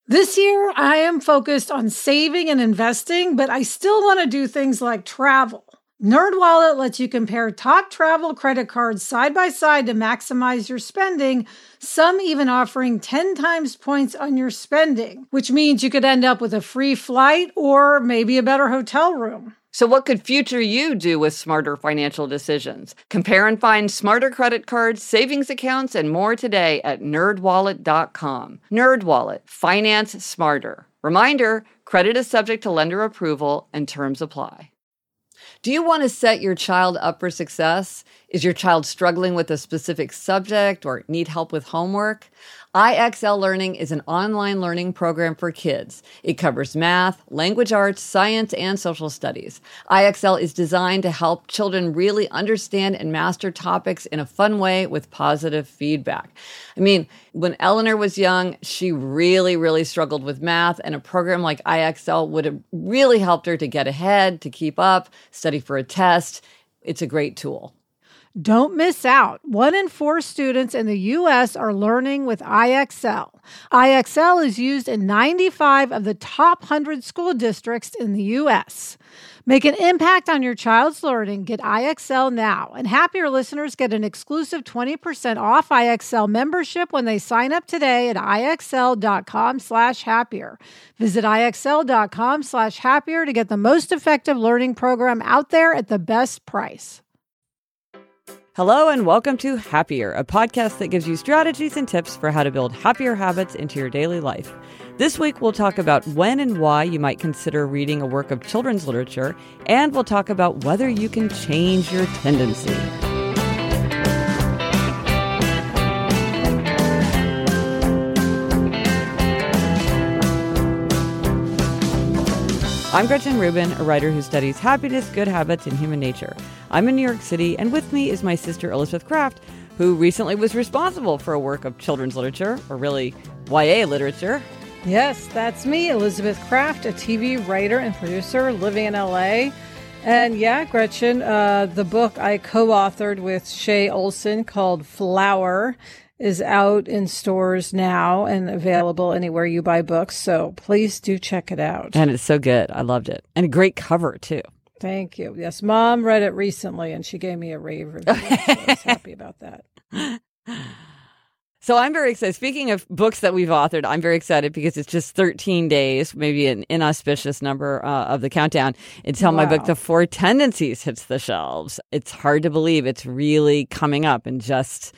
This year, I am focused on saving and investing, but I still want to do things like travel. NerdWallet lets you compare top travel credit cards side by side to maximize your spending, some even offering 10 times points on your spending, which means you could end up with a free flight or maybe a better hotel room. So what could future you do with smarter financial decisions? Compare and find smarter credit cards, savings accounts, and more today at nerdwallet.com. NerdWallet. Finance smarter. Reminder, credit is subject to lender approval and terms apply. Do you want to set your child up for success? Is your child struggling with a specific subject or need help with homework? IXL Learning is an online learning program for kids. It covers math, language arts, science, and social studies. IXL is designed to help children really understand and master topics in a fun way with positive feedback. I mean, when Eleanor was young, she really struggled with math, and a program like IXL would have really helped her to get ahead, to keep up, study for a test. It's a great tool. Don't miss out. 1 in 4 students in the U.S. are learning with IXL. IXL is used in 95 of the top 100 school districts in the U.S. Make an impact on your child's learning. Get IXL now. And Happier listeners get an exclusive 20% off IXL membership when they sign up today at IXL.com/happier. Visit IXL.com/happier to get the most effective learning program out there at the best price. Hello and welcome to Happier, a podcast that gives you strategies and tips for how to build happier habits into your daily life. This week, we'll talk about when and why you might consider reading a work of children's literature, and we'll talk about whether you can change your tendency. I'm Gretchen Rubin, a writer who studies happiness, good habits, and human nature. I'm in New York City, and with me is my sister Elizabeth Craft, who recently was responsible for a work of children's literature, or really YA literature. Yes, that's me, Elizabeth Craft, a TV writer and producer living in LA. And yeah, Gretchen, the book I co-authored with Shay Olson called Flower is out in stores now and available anywhere you buy books. So please do check it out. And it's so good. I loved it. And a great cover, too. Thank you. Yes, Mom read it recently and she gave me a rave review. So I was happy about that. So I'm very excited. Speaking of books that we've authored, I'm very excited because it's just 13 days, maybe an inauspicious number of the countdown, until my book, The 4 Tendencies, hits the shelves. It's hard to believe it's really coming up in just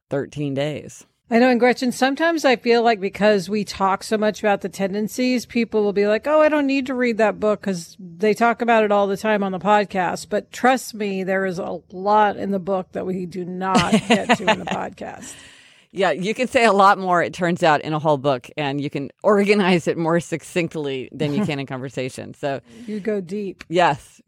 13 days. I know, and Gretchen, sometimes I feel like because we talk so much about the tendencies, people will be like, oh, I don't need to read that book because they talk about it all the time on the podcast. But trust me, there is a lot in the book that we do not get to in the podcast. Yeah, you can say a lot more, it turns out, in a whole book, and you can organize it more succinctly than you can in conversation. So you go deep. Yes.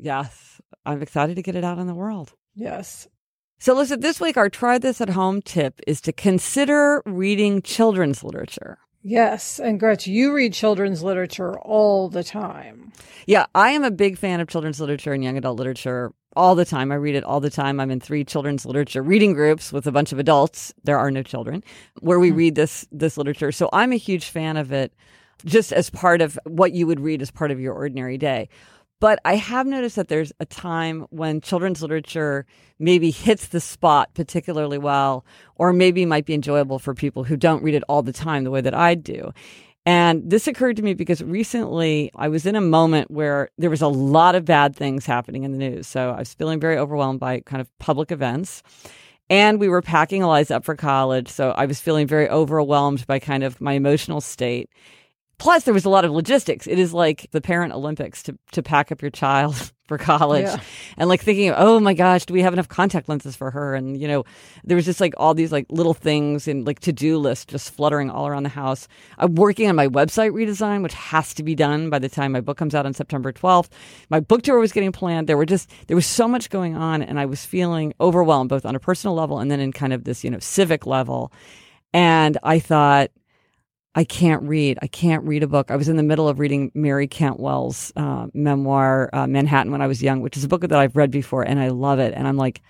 I'm excited to get it out in the world. Yes. So listen, this week, our try this at home tip is to consider reading children's literature. Yes. And Gretchen, you read children's literature all the time. Yeah, I am a big fan of children's literature and young adult literature all the time. I read it all the time. I'm in 3 children's literature reading groups with a bunch of adults. There are no children where we read this literature. So I'm a huge fan of it just as part of what you would read as part of your ordinary day. But I have noticed that there's a time when children's literature maybe hits the spot particularly well, or maybe might be enjoyable for people who don't read it all the time the way that I do. And this occurred to me because recently I was in a moment where there was a lot of bad things happening in the news. So I was feeling very overwhelmed by kind of public events. And we were packing Eliza up for college. So I was feeling very overwhelmed by kind of my emotional state. Plus, there was a lot of logistics. It is like the parent Olympics to pack up your child for college. Yeah. And like thinking, oh my gosh, do we have enough contact lenses for her? And, you know, there was just like all these like little things and like to-do lists just fluttering all around the house. I'm working on my website redesign, which has to be done by the time my book comes out on September 12th. My book tour was getting planned. There was so much going on, and I was feeling overwhelmed, both on a personal level and then in kind of this, you know, civic level. And I thought, I can't read a book. I was in the middle of reading Mary Cantwell's memoir, Manhattan When I Was Young, which is a book that I've read before, and I love it. And I'm like,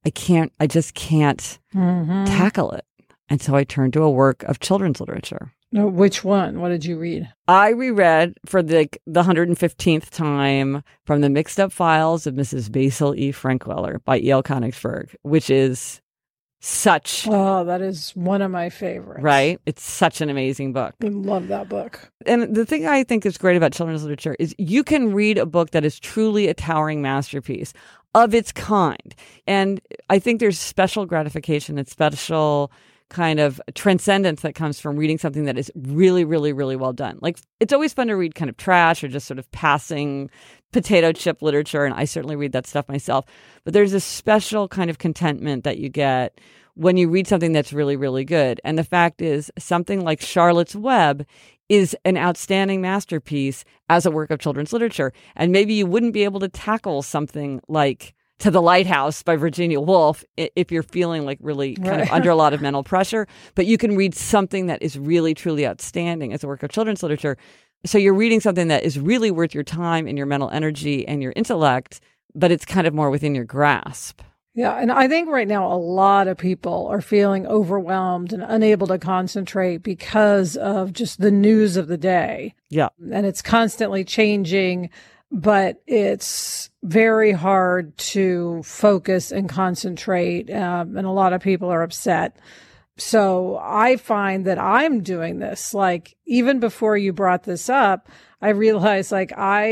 I just can't tackle it. And so I turned to a work of children's literature. No, which one? What did you read? I reread for the 115th time from the Mixed Up Files of Mrs. Basil E. Frankweller by E.L. Konigsberg, which is such... Oh, that is one of my favorites. Right? It's such an amazing book. I love that book. And the thing I think is great about children's literature is you can read a book that is truly a towering masterpiece of its kind. And I think there's special gratification and special kind of transcendence that comes from reading something that is really, really, really well done. Like, it's always fun to read kind of trash or just sort of passing potato chip literature, and I certainly read that stuff myself. But there's a special kind of contentment that you get when you read something that's really, really good. And the fact is, something like Charlotte's Web is an outstanding masterpiece as a work of children's literature. And maybe you wouldn't be able to tackle something like To the Lighthouse by Virginia Woolf if you're feeling like really kind of under a lot of mental pressure. But you can read something that is really, truly outstanding as a work of children's literature. So you're reading something that is really worth your time and your mental energy and your intellect, but it's kind of more within your grasp. Yeah, and I think right now a lot of people are feeling overwhelmed and unable to concentrate because of just the news of the day. Yeah. And it's constantly changing, but it's very hard to focus and concentrate, and a lot of people are upset. So I find that I'm doing this. Like, even before you brought this up, I realized it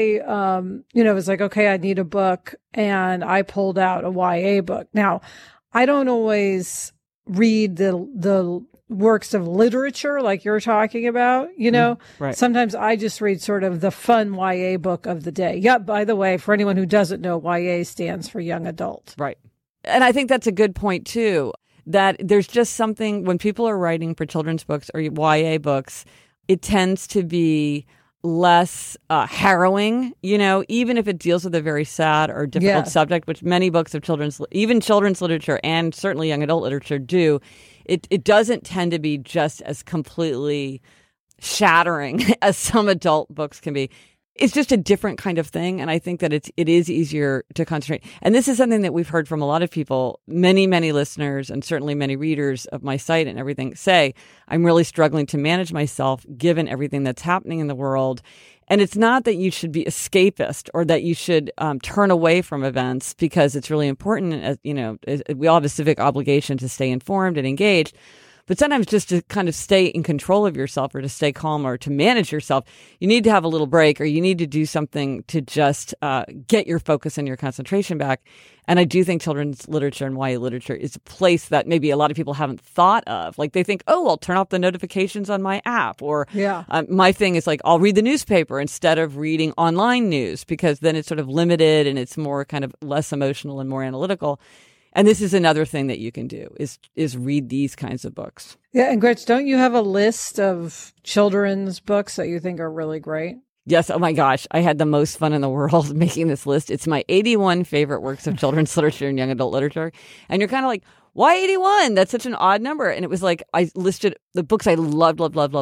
was like, okay, I need a book, and I pulled out a YA book. Now, I don't always read the works of literature like you're talking about, Right. Sometimes I just read sort of the fun YA book of the day. Yeah, by the way, for anyone who doesn't know, YA stands for young adult. Right. And I think that's a good point too, that there's just something when people are writing for children's books or YA books, it tends to be less harrowing, even if it deals with a very sad or difficult subject, which many books of even children's literature and certainly young adult literature do. It doesn't tend to be just as completely shattering as some adult books can be. It's just a different kind of thing. And I think that it is easier to concentrate. And this is something that we've heard from a lot of people, many, many listeners, and certainly many readers of my site and everything say, I'm really struggling to manage myself given everything that's happening in the world. And it's not that you should be escapist or that you should turn away from events because it's really important. As we all have a civic obligation to stay informed and engaged. But sometimes just to kind of stay in control of yourself or to stay calm or to manage yourself, you need to have a little break or you need to do something to just get your focus and your concentration back. And I do think children's literature and YA literature is a place that maybe a lot of people haven't thought of. Like they think, oh, I'll turn off the notifications on my app. Or my thing is like, I'll read the newspaper instead of reading online news because then it's sort of limited and it's more kind of less emotional and more analytical. And this is another thing that you can do is read these kinds of books. Yeah. And Gretch, don't you have a list of children's books that you think are really great? Yes. Oh my gosh. I had the most fun in the world making this list. It's my 81 favorite works of children's literature and young adult literature. And you're kind of like, why 81? That's such an odd number. And it was like, I listed the books I loved.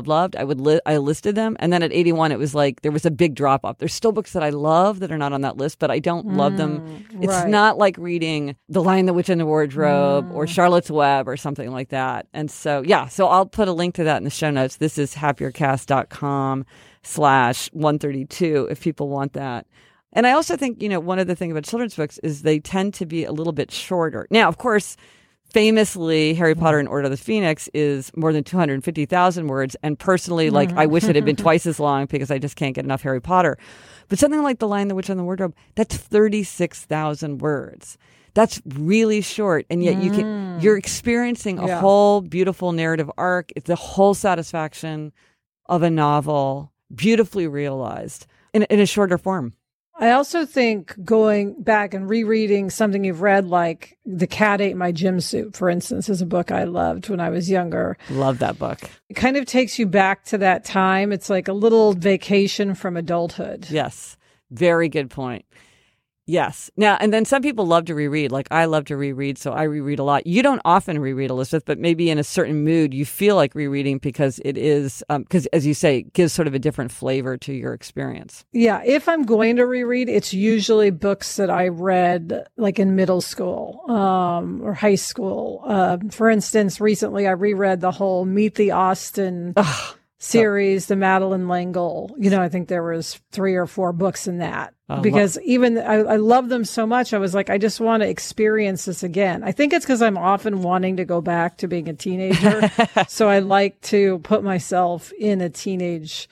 I listed them. And then at 81, it was like, there was a big drop off. There's still books that I love that are not on that list, but I don't love them. It's not like reading The Lion, the Witch, and the Wardrobe or Charlotte's Web or something like that. And so, so I'll put a link to that in the show notes. This is happiercast.com/132 if people want that. And I also think, one of the things about children's books is they tend to be a little bit shorter. Now, of course, famously, Harry Potter and Order of the Phoenix is more than 250,000 words. And personally, I wish it had been twice as long because I just can't get enough Harry Potter. But something like The Lion, the Witch, and the Wardrobe, that's 36,000 words. That's really short. And yet you're experiencing a whole beautiful narrative arc. It's the whole satisfaction of a novel, beautifully realized in a shorter form. I also think going back and rereading something you've read, like The Cat Ate My Gym Suit, for instance, is a book I loved when I was younger. Love that book. It kind of takes you back to that time. It's like a little vacation from adulthood. Yes. Very good point. Yes. Now, and then some people love to reread. Like I love to reread, so I reread a lot. You don't often reread, Elizabeth, but maybe in a certain mood you feel like rereading because it is, because as you say, it gives sort of a different flavor to your experience. Yeah. If I'm going to reread, it's usually books that I read like in middle school or high school. For instance, recently I reread the whole Meet the Austen series, the Madeleine L'Engle. I think there was 3 or 4 books in that. Because even I love them so much, I was like, I just want to experience this again. I think it's because I'm often wanting to go back to being a teenager. So I like to put myself in a teenage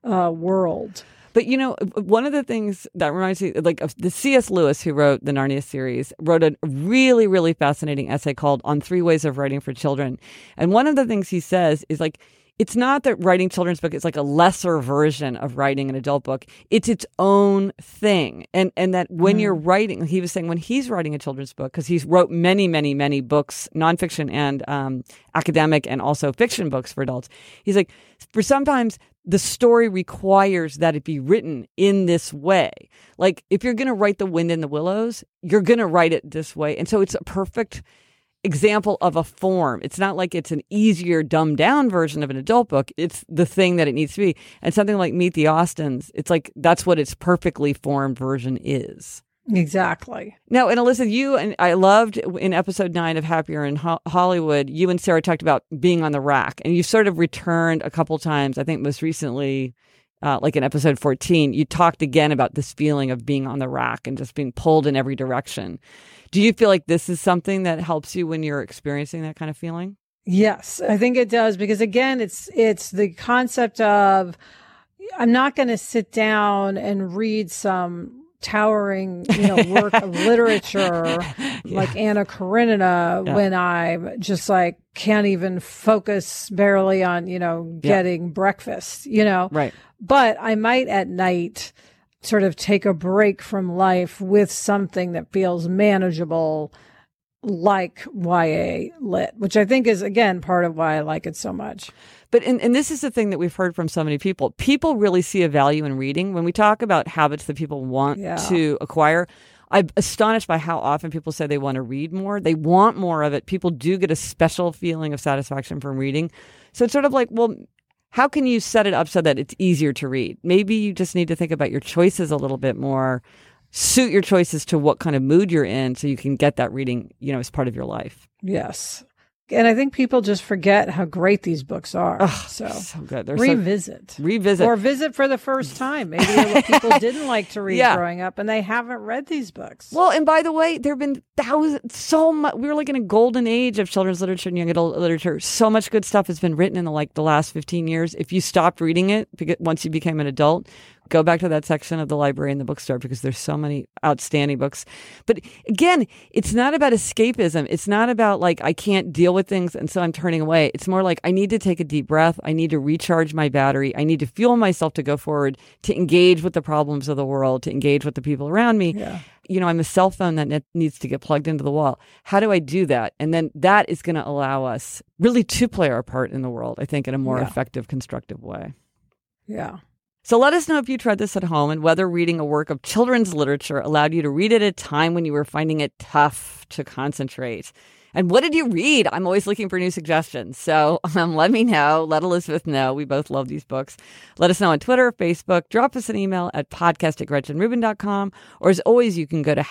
world. But, one of the things that reminds me, like of the C.S. Lewis, who wrote the Narnia series, wrote a really, really fascinating essay called On 3 Ways of Writing for Children. And one of the things he says is like, it's not that writing children's book is like a lesser version of writing an adult book. It's its own thing. And that when you're writing, he was saying when he's writing a children's book, because he's wrote many, many, many books, nonfiction and academic and also fiction books for adults. He's like, for sometimes the story requires that it be written in this way. Like if you're going to write The Wind in the Willows, you're going to write it this way. And so it's a perfect example of a form. It's not like it's an easier, dumbed down version of an adult book. It's the thing that it needs to be. And something like Meet the Austins, it's like that's what its perfectly formed version is. Exactly. Now, and Alyssa, you and I loved in episode 9 of Happier in Hollywood, you and Sarah talked about being on the rack, and you sort of returned a couple times. I think most recently, like in episode 14, you talked again about this feeling of being on the rack and just being pulled in every direction. Do you feel like this is something that helps you when you're experiencing that kind of feeling? Yes, I think it does. Because again, it's the concept of, I'm not going to sit down and read some towering, work of literature like Anna Karenina when I'm just like, can't even focus barely on, getting breakfast, Right. But I might at night sort of take a break from life with something that feels manageable, like YA lit, which I think is, again, part of why I like it so much. But, and this is the thing that we've heard from so many people. People really see a value in reading. When we talk about habits that people want to acquire, I'm astonished by how often people say they want to read more. They want more of it. People do get a special feeling of satisfaction from reading. So it's sort of like, well, how can you set it up so that it's easier to read? Maybe you just need to think about your choices a little bit more, suit your choices to what kind of mood you're in so you can get that reading, as part of your life. Yes. And I think people just forget how great these books are. Oh, so good. They're revisit. Or visit for the first time. Maybe they're what people didn't like to read growing up and they haven't read these books. Well, and by the way, there have been thousands, so much. We were like in a golden age of children's literature and young adult literature. So much good stuff has been written in the last 15 years. If you stopped reading it once you became an adult, go back to that section of the library and the bookstore because there's so many outstanding books. But again, it's not about escapism. It's not about like, I can't deal with things and so I'm turning away. It's more like I need to take a deep breath. I need to recharge my battery. I need to fuel myself to go forward, to engage with the problems of the world, to engage with the people around me. Yeah. I'm a cell phone that needs to get plugged into the wall. How do I do that? And then that is going to allow us really to play our part in the world, I think, in a more effective, constructive way. Yeah. So let us know if you tried this at home and whether reading a work of children's literature allowed you to read at a time when you were finding it tough to concentrate. And what did you read? I'm always looking for new suggestions. So let me know. Let Elizabeth know. We both love these books. Let us know on Twitter, Facebook. Drop us an email at podcast@GretchenRubin.com. Or as always, you can go to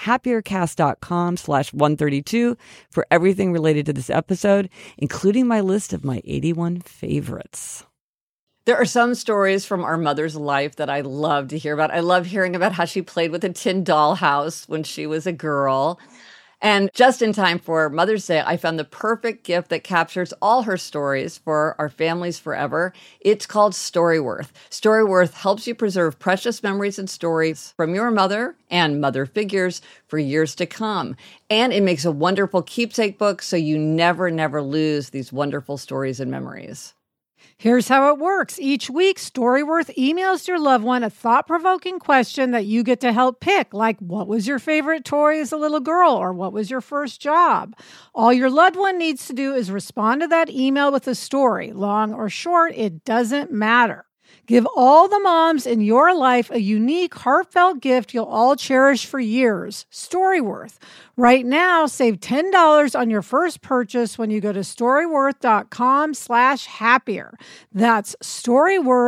happiercast.com/132 for everything related to this episode, including my list of my 81 favorites. There are some stories from our mother's life that I love to hear about. I love hearing about how she played with a tin dollhouse when she was a girl. And just in time for Mother's Day, I found the perfect gift that captures all her stories for our families forever. It's called Storyworth. Storyworth helps you preserve precious memories and stories from your mother and mother figures for years to come. And it makes a wonderful keepsake book so you never lose these wonderful stories and memories. Here's how it works. Each week, Storyworth emails your loved one a thought-provoking question that you get to help pick, like what was your favorite toy as a little girl or what was your first job? All your loved one needs to do is respond to that email with a story. Long or short, it doesn't matter. Give all the moms in your life a unique, heartfelt gift you'll all cherish for years. Storyworth. Right now, save $10 on your first purchase when you go to storyworth.com/happier. That's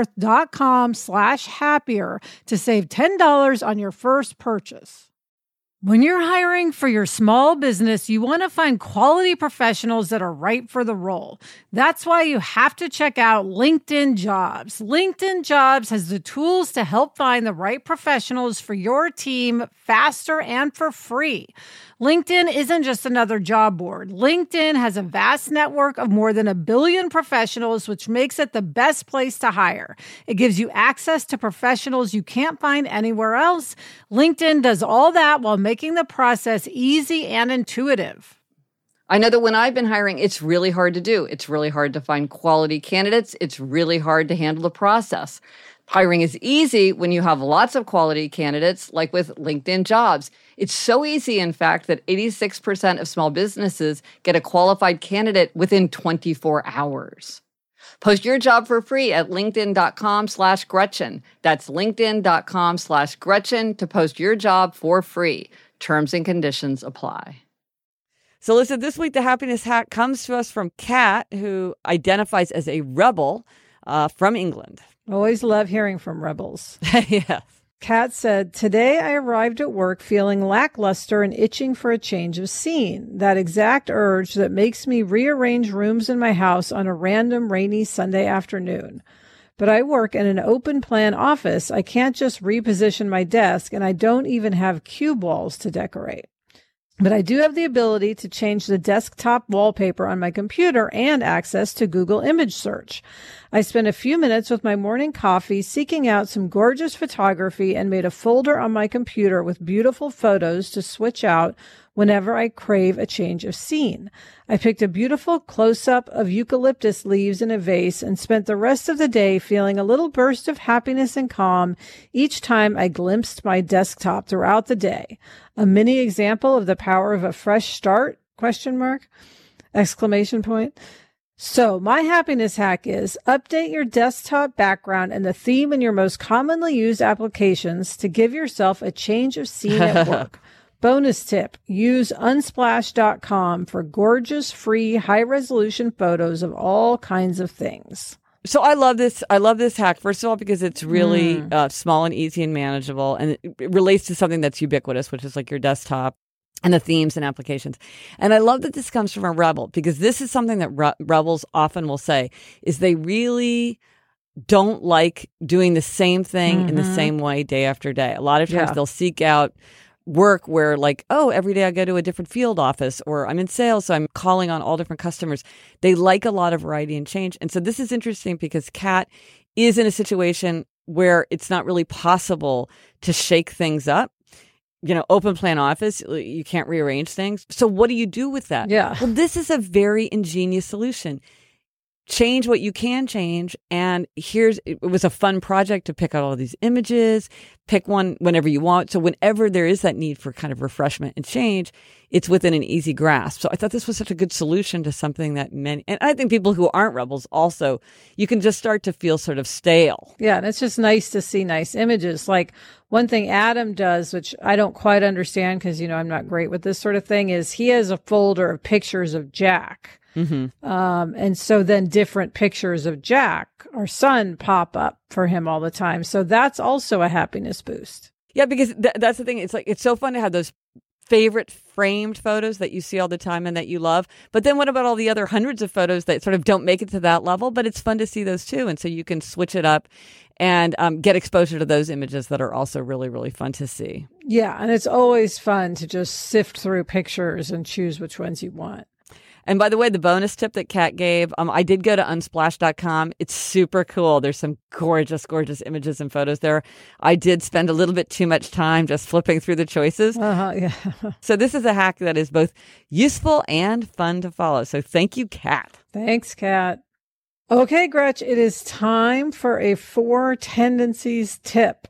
storyworth.com/happier to save $10 on your first purchase. When you're hiring for your small business, you want to find quality professionals that are right for the role. That's why you have to check out LinkedIn Jobs. LinkedIn Jobs has the tools to help find the right professionals for your team faster and for free. LinkedIn isn't just another job board. LinkedIn has a vast network of more than 1 billion professionals, which makes it the best place to hire. It gives you access to professionals you can't find anywhere else. LinkedIn does all that while making the process easy and intuitive. I know that when I've been hiring, it's really hard to do. It's really hard to find quality candidates. It's really hard to handle the process. Hiring is easy when you have lots of quality candidates, like with LinkedIn Jobs. It's so easy, in fact, that 86% of small businesses get a qualified candidate within 24 hours. Post your job for free at linkedin.com/Gretchen. That's linkedin.com/Gretchen to post your job for free. Terms and conditions apply. So listen, this week the happiness hack comes to us from Kat, who identifies as a rebel from England. Always love hearing from rebels. Yes. Kat said, "Today I arrived at work feeling lackluster and itching for a change of scene. That exact urge that makes me rearrange rooms in my house on a random rainy Sunday afternoon. But I work in an open plan office. I can't just reposition my desk, and I don't even have cue walls to decorate. But I do have the ability to change the desktop wallpaper on my computer and access to Google image search. I spent a few minutes with my morning coffee seeking out some gorgeous photography and made a folder on my computer with beautiful photos to switch out whenever I crave a change of scene. I picked a beautiful close-up of eucalyptus leaves in a vase and spent the rest of the day feeling a little burst of happiness and calm each time I glimpsed my desktop throughout the day. A mini example of the power of a fresh start? ? Exclamation point. So my happiness hack is update your desktop background and the theme in your most commonly used applications to give yourself a change of scene at work. Bonus tip, use unsplash.com for gorgeous, free, high-resolution photos of all kinds of things. So I love this. I love this hack, first of all, because it's really small and easy and manageable. And it relates to something that's ubiquitous, which is like your desktop and the themes and applications. And I love that this comes from a rebel, because this is something that rebels often will say, is they really don't like doing the same thing in the same way day after day. A lot of times they'll seek out work where, like, oh, every day I go to a different field office, or I'm in sales, so I'm calling on all different customers. They like a lot of variety and change. And so this is interesting because Kat is in a situation where it's not really possible to shake things up. You know, open plan office, you can't rearrange things. So what do you do with that? Yeah. Well, this is a very ingenious solution. Change what you can change. And it was a fun project to pick out all these images, pick one whenever you want. So whenever there is that need for kind of refreshment and change, it's within an easy grasp. So I thought this was such a good solution to something that many, and I think people who aren't rebels also, you can just start to feel sort of stale. Yeah. And it's just nice to see nice images. Like one thing Adam does, which I don't quite understand because, I'm not great with this sort of thing, is he has a folder of pictures of Jack. And so then different pictures of Jack, our son, pop up for him all the time. So that's also a happiness boost. Yeah, because that's the thing. It's like, it's so fun to have those favorite framed photos that you see all the time and that you love. But then what about all the other hundreds of photos that sort of don't make it to that level? But it's fun to see those too. And so you can switch it up and get exposure to those images that are also really, really fun to see. Yeah. And it's always fun to just sift through pictures and choose which ones you want. And by the way, the bonus tip that Kat gave, I did go to unsplash.com. It's super cool. There's some gorgeous, gorgeous images and photos there. I did spend a little bit too much time just flipping through the choices. Yeah. So this is a hack that is both useful and fun to follow. So thank you, Kat. Thanks, Kat. Okay, Gretch, it is time for a 4 tendencies tip.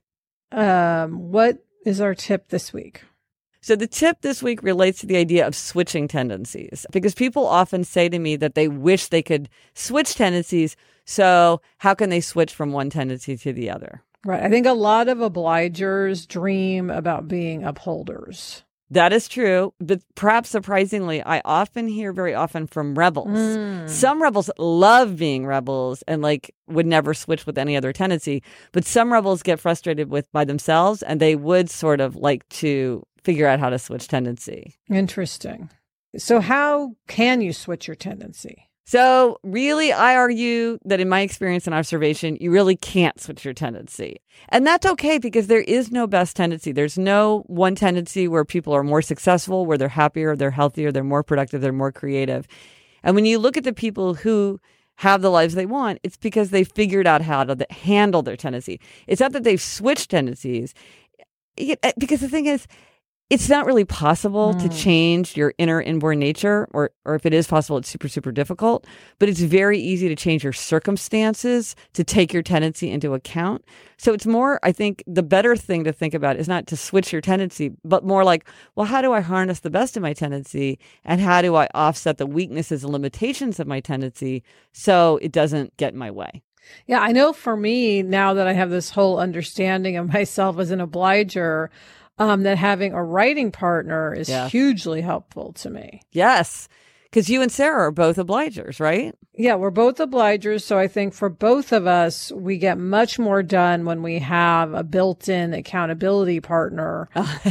What is our tip this week? So the tip this week relates to the idea of switching tendencies, because people often say to me that they wish they could switch tendencies. So how can they switch from one tendency to the other? Right. I think a lot of obligers dream about being upholders. That is true. But perhaps surprisingly, I often hear very often from rebels. Some rebels love being rebels and would never switch with any other tendency. But some rebels get frustrated by themselves, and they would sort of like to figure out how to switch tendency. Interesting. So how can you switch your tendency? So really, I argue that in my experience and observation, you really can't switch your tendency. And that's okay because there is no best tendency. There's no one tendency where people are more successful, where they're happier, they're healthier, they're more productive, they're more creative. And when you look at the people who have the lives they want, it's because they figured out how to handle their tendency. It's not that they've switched tendencies. Because the thing is, it's not really possible to change your inner inborn nature, or if it is possible, it's super, super difficult. But it's very easy to change your circumstances to take your tendency into account. So it's more, I think, the better thing to think about is not to switch your tendency, but more like, well, how do I harness the best of my tendency? And how do I offset the weaknesses and limitations of my tendency so it doesn't get in my way? Yeah, I know for me, now that I have this whole understanding of myself as an obliger, that having a writing partner is hugely helpful to me. Yes, because you and Sarah are both obligers, right? Yeah, we're both obligers. So I think for both of us, we get much more done when we have a built-in accountability partner.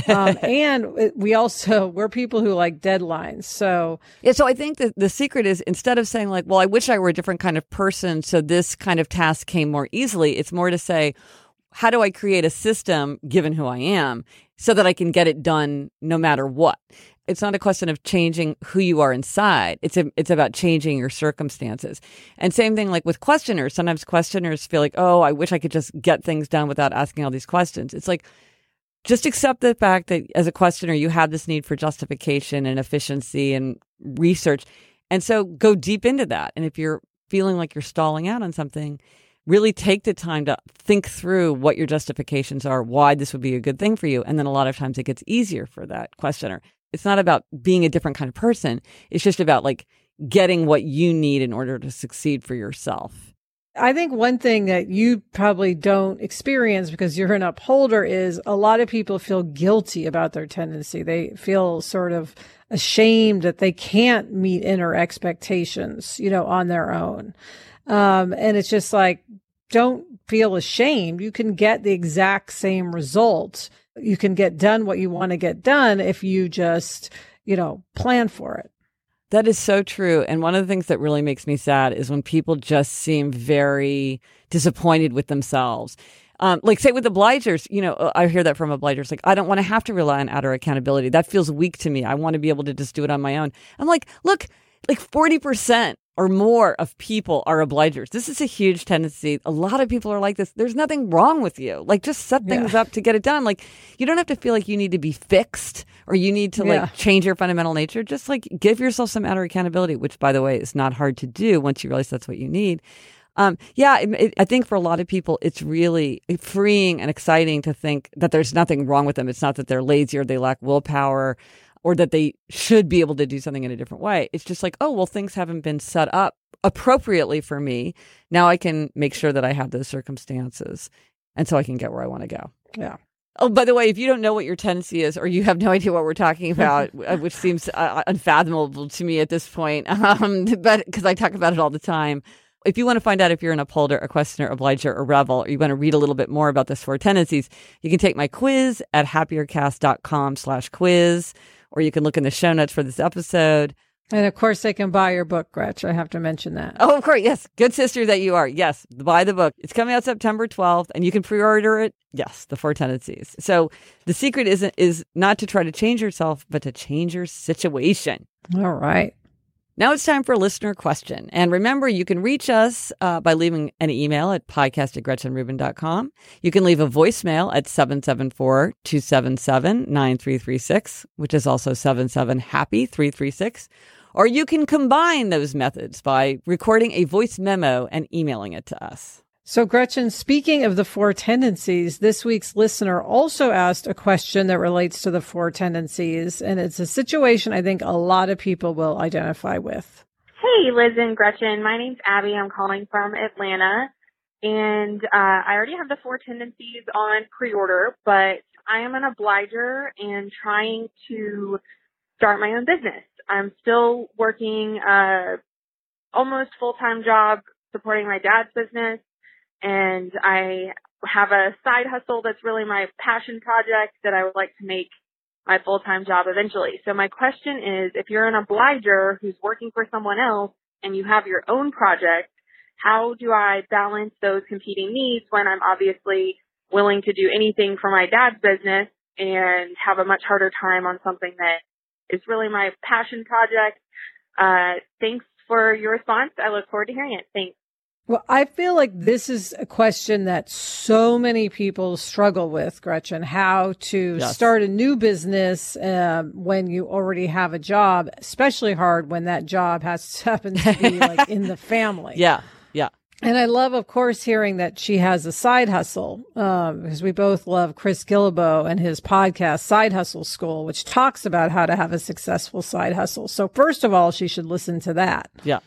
And we're people who like deadlines. So yeah, so I think that the secret is, instead of saying like, well, I wish I were a different kind of person, so this kind of task came more easily, it's more to say, how do I create a system, given who I am, so that I can get it done no matter what? It's not a question of changing who you are inside. It's about changing your circumstances. And same thing like with questioners. Sometimes questioners feel like, oh, I wish I could just get things done without asking all these questions. It's like, just accept the fact that as a questioner, you have this need for justification and efficiency and research. And so go deep into that. And if you're feeling like you're stalling out on something, really take the time to think through what your justifications are, why this would be a good thing for you. And then a lot of times it gets easier for that questioner. It's not about being a different kind of person. It's just about like getting what you need in order to succeed for yourself. I think one thing that you probably don't experience because you're an upholder is a lot of people feel guilty about their tendency. They feel sort of ashamed that they can't meet inner expectations, on their own. And it's just like, don't feel ashamed. You can get the exact same result. You can get done what you want to get done if you just, plan for it. That is so true. And one of the things that really makes me sad is when people just seem very disappointed with themselves. Like say with obligers, I hear that from obligers, like, I don't want to have to rely on outer accountability. That feels weak to me. I want to be able to just do it on my own. I'm like, look, like 40% or more of people are obligers. This is a huge tendency. A lot of people are like this. There's nothing wrong with you. Like, just set things up to get it done. Like, you don't have to feel like you need to be fixed or you need to like change your fundamental nature. Just like give yourself some outer accountability, which, by the way, is not hard to do once you realize that's what you need. I think for a lot of people, it's really freeing and exciting to think that there's nothing wrong with them. It's not that they're lazy or they lack willpower or that they should be able to do something in a different way. It's just like, oh, well, things haven't been set up appropriately for me. Now I can make sure that I have those circumstances and so I can get where I want to go. Yeah. Oh, by the way, if you don't know what your tendency is or you have no idea what we're talking about, which seems unfathomable to me at this point, but because I talk about it all the time, if you want to find out if you're an upholder, a questioner, obliger, or rebel, or you want to read a little bit more about the 4 tendencies, you can take my quiz at happiercast.com/quiz, or you can look in the show notes for this episode. And of course, they can buy your book, Gretch. I have to mention that. Oh, of course. Yes. Good sister that you are. Yes. Buy the book. It's coming out September 12th and you can pre-order it. Yes. The 4 tendencies. So the secret is not to try to change yourself, but to change your situation. All right. Now it's time for a listener question. And remember, you can reach us by leaving an email at podcast@GretchenRubin.com. You can leave a voicemail at 774-277-9336, which is also 77-HAPPY-336. Or you can combine those methods by recording a voice memo and emailing it to us. So, Gretchen, speaking of the 4 tendencies, this week's listener also asked a question that relates to the 4 tendencies, and it's a situation I think a lot of people will identify with. Hey, Liz and Gretchen. My name's Abby. I'm calling from Atlanta, and I already have the 4 tendencies on pre-order, but I am an obliger and trying to start my own business. I'm still working almost full-time job supporting my dad's business. And I have a side hustle that's really my passion project that I would like to make my full-time job eventually. So my question is, if you're an obliger who's working for someone else and you have your own project, how do I balance those competing needs when I'm obviously willing to do anything for my dad's business and have a much harder time on something that is really my passion project? Thanks for your response. I look forward to hearing it. Thanks. Well, I feel like this is a question that so many people struggle with, Gretchen, how to start a new business when you already have a job, especially hard when that job happens to be like in the family. Yeah. And I love, of course, hearing that she has a side hustle, because we both love Chris Guillebeau and his podcast, Side Hustle School, which talks about how to have a successful side hustle. So first of all, she should listen to that. Yeah.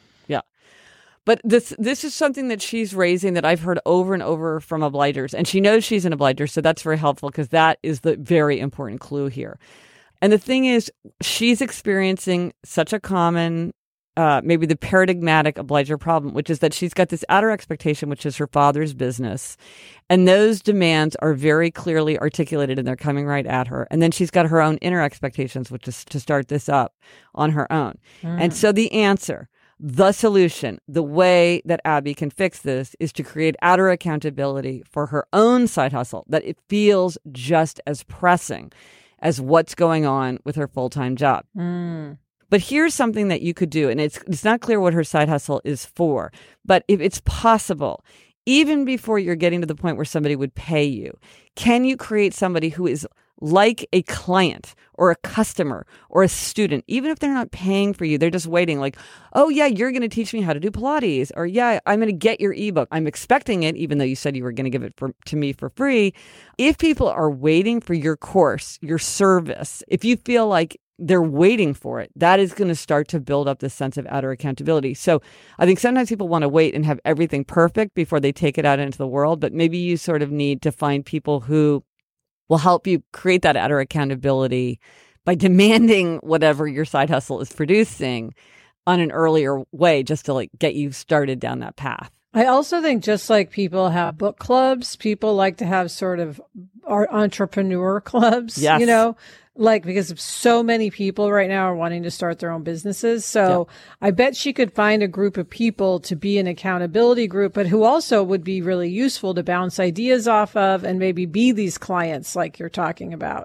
But this is something that she's raising that I've heard over and over from obligers. And she knows she's an obliger, so that's very helpful because that is the very important clue here. And the thing is, she's experiencing such a common, maybe the paradigmatic obliger problem, which is that she's got this outer expectation, which is her father's business. And those demands are very clearly articulated and they're coming right at her. And then she's got her own inner expectations, which is to start this up on her own. And so the answer, the solution, the way that Abby can fix this is to create outer accountability for her own side hustle, that it feels just as pressing as what's going on with her full-time job. But here's something that you could do, and it's not clear what her side hustle is for, but if it's possible, even before you're getting to the point where somebody would pay you, can you create somebody who is like a client or a customer or a student, even if they're not paying for you, they're just waiting like, oh yeah, you're going to teach me how to do Pilates, or yeah, I'm going to get your ebook. I'm expecting it, even though you said you were going to give it to me for free. If people are waiting for your course, your service, if you feel like they're waiting for it, that is going to start to build up this sense of outer accountability. So I think sometimes people want to wait and have everything perfect before they take it out into the world, but maybe you sort of need to find people who will help you create that outer accountability by demanding whatever your side hustle is producing on an earlier way, just to like get you started down that path. I also think just like people have book clubs, people like to have sort of entrepreneur clubs, Yes. you know, like because so many people right now are wanting to start their own businesses. So I bet she could find a group of people to be an accountability group, but who also would be really useful to bounce ideas off of and maybe be these clients like you're talking about.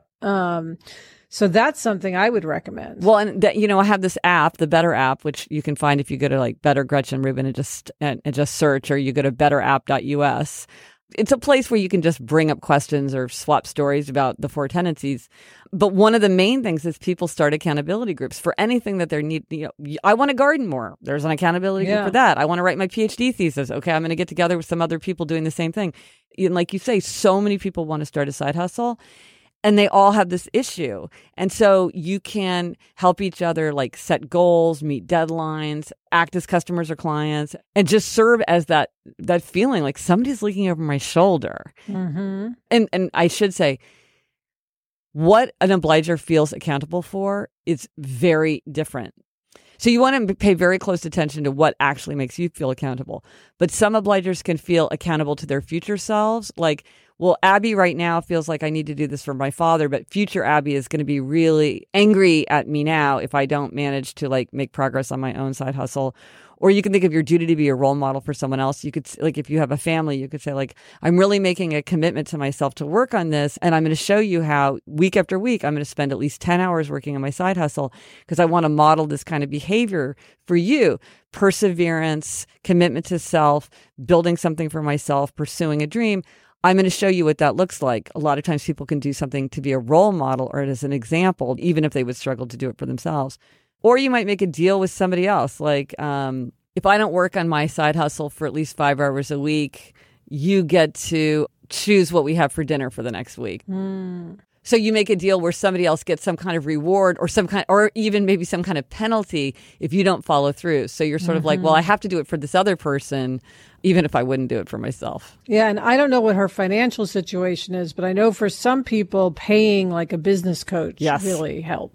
So that's something I would recommend. Well, and that, you know, I have this app, the Better app, which you can find if you go to like Better Gretchen Rubin and just search, or you go to betterapp.us. It's a place where you can just bring up questions or swap stories about the four tendencies. But one of the main things is people start accountability groups for anything that they need. You know, I want to garden more. There's an accountability group for that. I want to write my PhD thesis. Okay, I'm going to get together with some other people doing the same thing. And like you say, so many people want to start a side hustle. And they all have this issue. And so you can help each other, like set goals, meet deadlines, act as customers or clients, and just serve as that feeling like somebody's looking over my shoulder. Mm-hmm. And I should say, what an obliger feels accountable for is very different. So you want to pay very close attention to what actually makes you feel accountable. But some obligers can feel accountable to their future selves, like, well, Abby right now feels like I need to do this for my father, but future Abby is going to be really angry at me now if I don't manage to like make progress on my own side hustle. Or you can think of your duty to be a role model for someone else. You could, like, if you have a family, you could say, like, I'm really making a commitment to myself to work on this. And I'm going to show you how week after week, I'm going to spend at least 10 hours working on my side hustle because I want to model this kind of behavior for you. Perseverance, commitment to self, building something for myself, pursuing a dream. I'm going to show you what that looks like. A lot of times people can do something to be a role model or as an example, even if they would struggle to do it for themselves. Or you might make a deal with somebody else. Like, if I don't work on my side hustle for at least 5 hours a week, you get to choose what we have for dinner for the next week. So you make a deal where somebody else gets some kind of reward or even maybe some kind of penalty if you don't follow through. So you're sort of like, well, I have to do it for this other person, even if I wouldn't do it for myself. Yeah. And I don't know what her financial situation is, but I know for some people paying like a business coach really helps.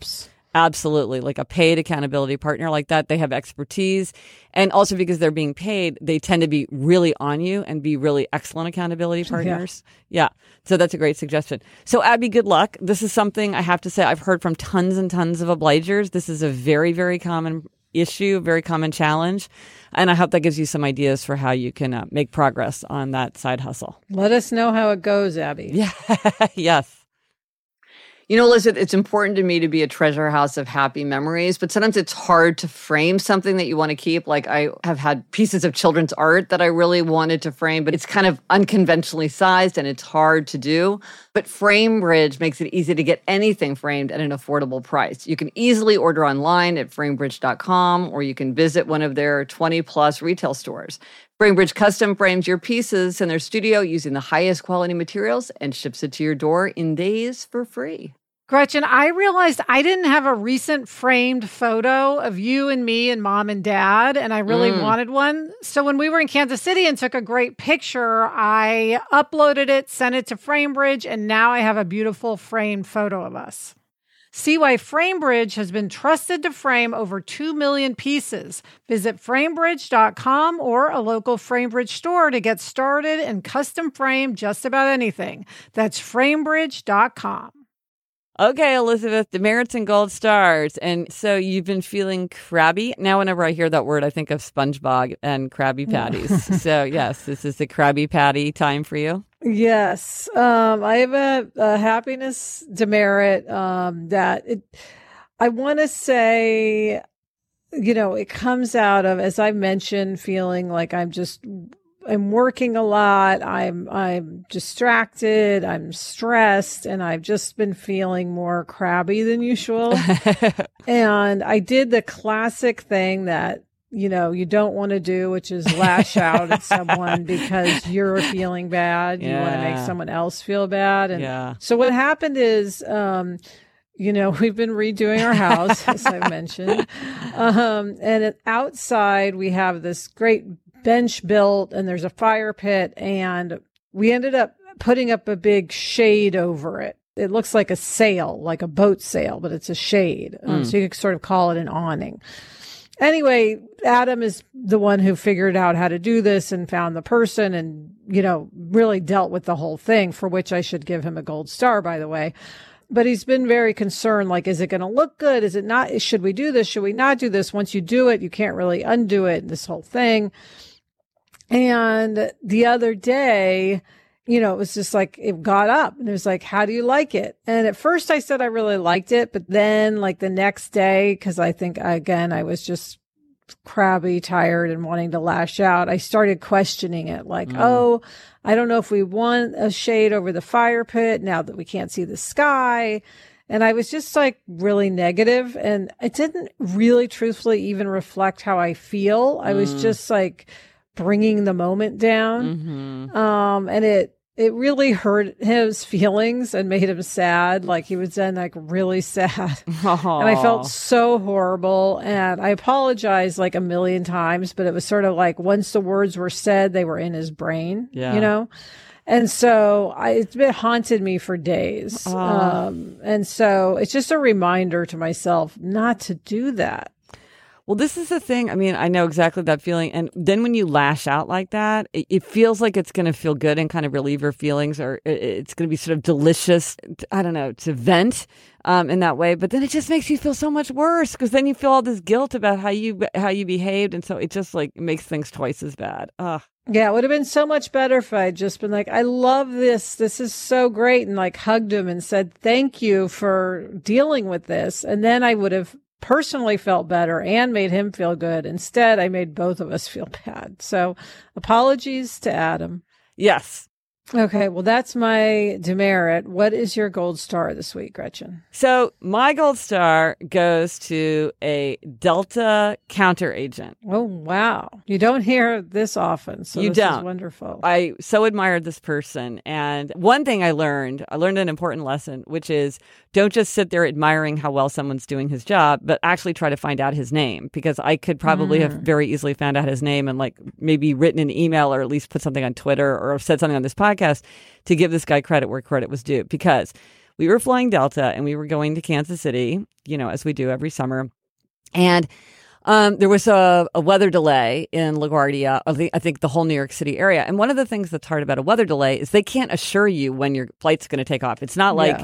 Absolutely. Like a paid accountability partner like that, they have expertise. And also because they're being paid, they tend to be really on you and be really excellent accountability partners. Yeah. So that's a great suggestion. So Abby, good luck. This is something I have to say I've heard from tons and tons of obligers. This is a very, very common issue, very common challenge. And I hope that gives you some ideas for how you can make progress on that side hustle. Let us know how it goes, Abby. Yeah. Yes. You know, Liz, it's important to me to be a treasure house of happy memories, but sometimes it's hard to frame something that you want to keep. Like I have had pieces of children's art that I really wanted to frame, but it's kind of unconventionally sized and it's hard to do. But FrameBridge makes it easy to get anything framed at an affordable price. You can easily order online at framebridge.com, or you can visit one of their 20-plus retail stores. FrameBridge custom frames your pieces in their studio using the highest quality materials and ships it to your door in days for free. Gretchen, I realized I didn't have a recent framed photo of you and me and mom and dad, and I really wanted one. So when we were in Kansas City and took a great picture, I uploaded it, sent it to FrameBridge, and now I have a beautiful framed photo of us. See why FrameBridge has been trusted to frame over 2 million pieces. Visit framebridge.com or a local FrameBridge store to get started and custom frame just about anything. That's framebridge.com. Okay, Elizabeth, demerits and gold stars. And so you've been feeling crabby. Now, whenever I hear that word, I think of SpongeBob and Krabby Patties. So, yes, this is the Krabby Patty time for you. Yes. I have a happiness demerit I want to say, you know, it comes out of, as I mentioned, feeling like I'm working a lot. I'm distracted. I'm stressed, and I've just been feeling more crabby than usual. And I did the classic thing that, you know, you don't want to do, which is lash out at someone because you're feeling bad. You want to make someone else feel bad. And so what happened is, you know, we've been redoing our house, as I mentioned. And outside we have this great bench built, and there's a fire pit, and we ended up putting up a big shade over it. It looks like a sail, like a boat sail, but it's a shade. So you could sort of call it an awning. Anyway, Adam is the one who figured out how to do this and found the person and, you know, really dealt with the whole thing, for which I should give him a gold star, by the way. But he's been very concerned, like, is it going to look good? Is it not? Should we do this? Should we not do this? Once you do it, you can't really undo it, this whole thing. And the other day, you know, it was just like, it got up and it was like, how do you like it? And at first I said I really liked it, but then like the next day, because I think, again, I was just crabby, tired, and wanting to lash out, I started questioning it, like, oh, I don't know if we want a shade over the fire pit now that we can't see the sky. And I was just like really negative, and it didn't really truthfully even reflect how I feel. I was just like bringing the moment down. And it really hurt his feelings and made him sad. Like he was then like really sad. And I felt so horrible. And I apologized like a million times, but it was sort of like once the words were said, they were in his brain, you know? And so it's been haunted me for days. And so it's just a reminder to myself not to do that. Well, this is the thing. I mean, I know exactly that feeling. And then when you lash out like that, it feels like it's going to feel good and kind of relieve your feelings, or it's going to be sort of delicious, I don't know, to vent in that way. But then it just makes you feel so much worse, because then you feel all this guilt about how you behaved. And so it just like makes things twice as bad. Yeah, it would have been so much better if I'd just been like, I love this. This is so great. And like hugged him and said, thank you for dealing with this. And then I would have personally felt better and made him feel good. Instead, I made both of us feel bad. So apologies to Adam. Yes. Okay, well, that's my demerit. What is your gold star this week, Gretchen? So my gold star goes to a Delta counter agent. Oh, wow. You don't hear this often, so this is wonderful. I so admired this person. And one thing I learned an important lesson, which is don't just sit there admiring how well someone's doing his job, but actually try to find out his name, because I could probably have very easily found out his name and like maybe written an email or at least put something on Twitter or said something on this podcast to give this guy credit where credit was due, because we were flying Delta and we were going to Kansas City, as we do every summer. And there was a weather delay in LaGuardia, I think the whole New York City area. And one of the things that's hard about a weather delay is they can't assure you when your flight's going to take off. It's not like,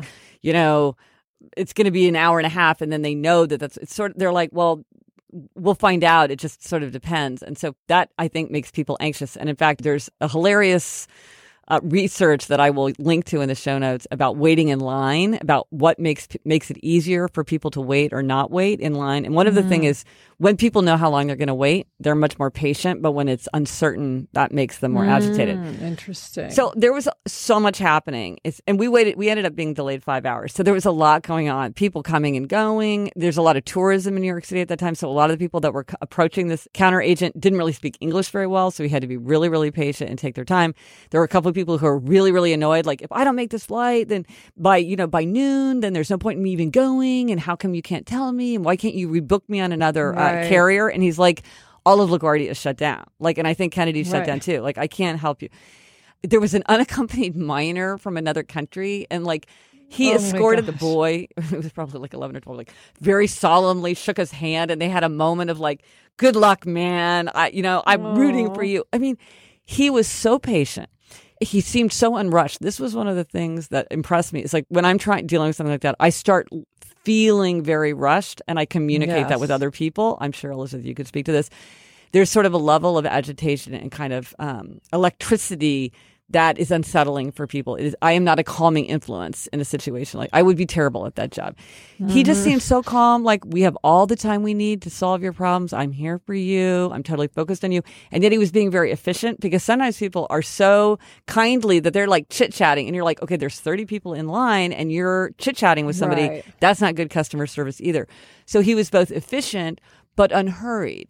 it's going to be an hour and a half and then they know they're like, well, we'll find out. It just sort of depends. And so that, I think, makes people anxious. And in fact, there's a hilarious research that I will link to in the show notes about waiting in line, about what makes it easier for people to wait or not wait in line. And one of the things is when people know how long they're going to wait, they're much more patient. But when it's uncertain, that makes them more agitated. Interesting. So there was so much happening. And we ended up being delayed 5 hours. So there was a lot going on, people coming and going. There's a lot of tourism in New York City at that time. So a lot of the people that were approaching this counter agent didn't really speak English very well. So we had to be really, really patient and take their time. There were a couple of people who are really, really annoyed. Like, if I don't make this flight, then by noon, then there's no point in me even going. And how come you can't tell me? And why can't you rebook me on another carrier? And he's like, all of LaGuardia is shut down. Like, and I think Kennedy's shut down too. Like, I can't help you. There was an unaccompanied minor from another country, and like, he escorted the boy. It was probably like 11 or 12. Like, very solemnly shook his hand, and they had a moment of like, "Good luck, man. I'm rooting for you." I mean, he was so patient. He seemed so unrushed. This was one of the things that impressed me. It's like when I'm dealing with something like that, I start feeling very rushed, and I communicate that with other people. I'm sure, Elizabeth, you could speak to this. There's sort of a level of agitation and kind of electricity that is unsettling for people. I am not a calming influence in a situation like I would be terrible at that job. He just seemed so calm, like, we have all the time we need to solve your problems. I'm here for you. I'm totally focused on you. And yet he was being very efficient, because sometimes people are so kindly that they're like chit-chatting and you're like, okay, there's 30 people in line and you're chit-chatting with somebody. Right. That's not good customer service either. So he was both efficient but unhurried,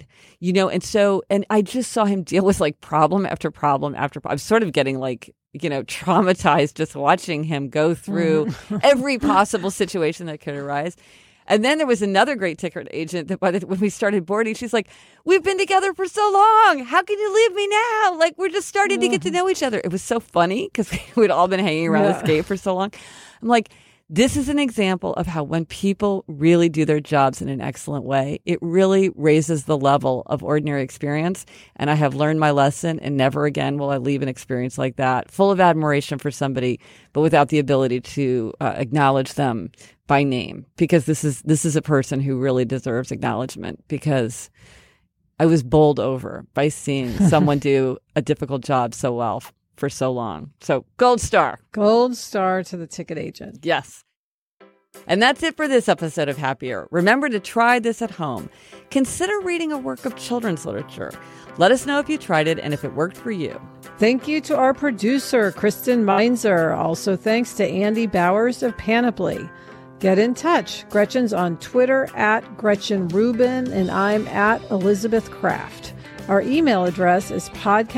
and I just saw him deal with like problem after problem after problem. I'm sort of getting like, traumatized just watching him go through every possible situation that could arise. And then there was another great ticket agent that when we started boarding, she's like, "We've been together for so long. How can you leave me now? Like, we're just starting to get to know each other." It was so funny because we'd all been hanging around this gate for so long. I'm like, this is an example of how when people really do their jobs in an excellent way, it really raises the level of ordinary experience. And I have learned my lesson, and never again will I leave an experience like that, full of admiration for somebody, but without the ability to acknowledge them by name, because this is a person who really deserves acknowledgement, because I was bowled over by seeing someone do a difficult job so well for so long. So gold star. Gold star to the ticket agent. Yes. And that's it for this episode of Happier. Remember to try this at home. Consider reading a work of children's literature. Let us know if you tried it and if it worked for you. Thank you to our producer, Kristen Meinzer. Also thanks to Andy Bowers of Panoply. Get in touch. Gretchen's on Twitter @GretchenRubin, and I'm @Elizabeth Kraft. Our email address is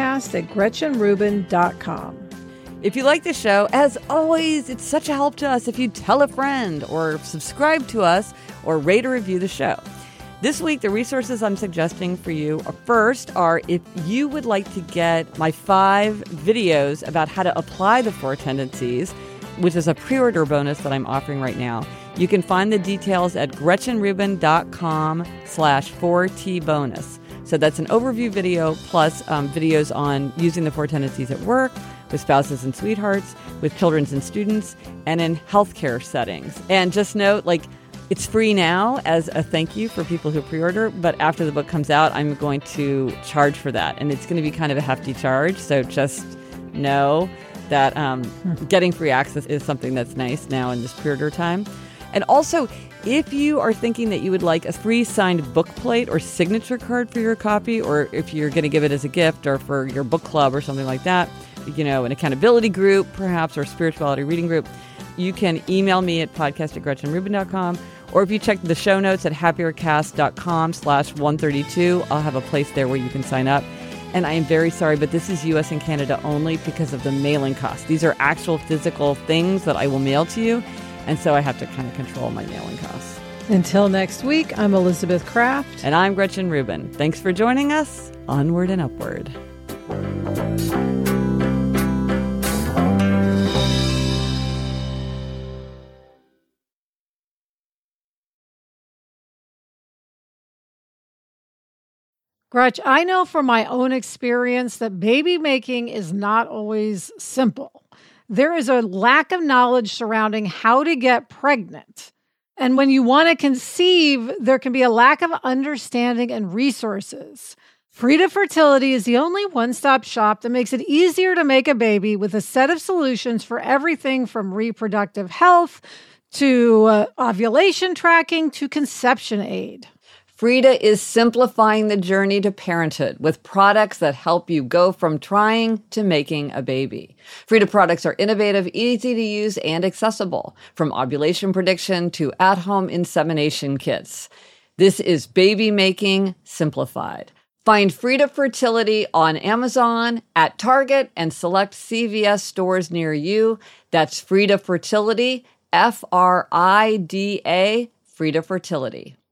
podcast@GretchenRubin.com. If you like the show, as always, it's such a help to us if you tell a friend or subscribe to us or rate or review the show. This week, the resources I'm suggesting for you are if you would like to get my 5 videos about how to apply the 4 tendencies, which is a pre-order bonus that I'm offering right now. You can find the details at GretchenRubin.com/4T-bonus. So that's an overview video plus videos on using the 4 tendencies at work, with spouses and sweethearts, with children and students, and in healthcare settings. And just note, it's free now as a thank you for people who pre-order, but after the book comes out, I'm going to charge for that. And it's going to be kind of a hefty charge, so just know that getting free access is something that's nice now in this pre-order time. And also, if you are thinking that you would like a free signed book plate or signature card for your copy, or if you're going to give it as a gift or for your book club or something like that, an accountability group perhaps, or spirituality reading group, you can email me at podcast@GretchenRubin.com, or if you check the show notes at happiercast.com/132, I'll have a place there where you can sign up. And I am very sorry, but this is U.S. and Canada only because of the mailing costs. These are actual physical things that I will mail to you. And so I have to kind of control my mailing costs. Until next week, I'm Elizabeth Kraft. And I'm Gretchen Rubin. Thanks for joining us. Onward and upward. Gretch, I know from my own experience that baby making is not always simple. There is a lack of knowledge surrounding how to get pregnant. And when you want to conceive, there can be a lack of understanding and resources. Frida Fertility is the only one-stop shop that makes it easier to make a baby with a set of solutions for everything from reproductive health to ovulation tracking to conception aid. Frida is simplifying the journey to parenthood with products that help you go from trying to making a baby. Frida products are innovative, easy to use, and accessible, from ovulation prediction to at-home insemination kits. This is baby making simplified. Find Frida Fertility on Amazon, at Target, and select CVS stores near you. That's Frida Fertility, Frida, Frida Fertility.